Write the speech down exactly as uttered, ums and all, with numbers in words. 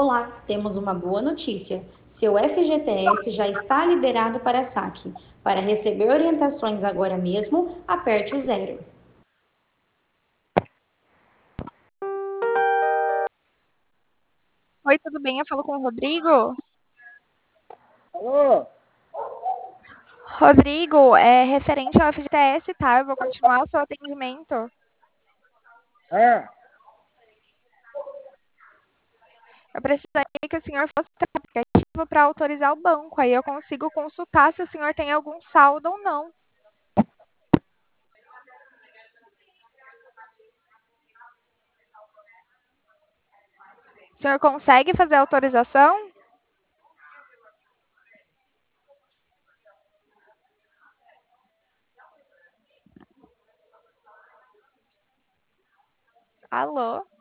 Olá, temos uma boa notícia. Seu F G T S já está liberado para saque. Para receber orientações agora mesmo, aperte o zero. Oi, tudo bem? Eu falo com o Rodrigo. Alô? Rodrigo, é referente ao F G T S, tá? Eu vou continuar o seu atendimento. É, Eu precisaria que o senhor fosse para o aplicativo para autorizar o banco. Aí eu consigo consultar se o senhor tem algum saldo ou não. O senhor consegue fazer a autorização? Alô?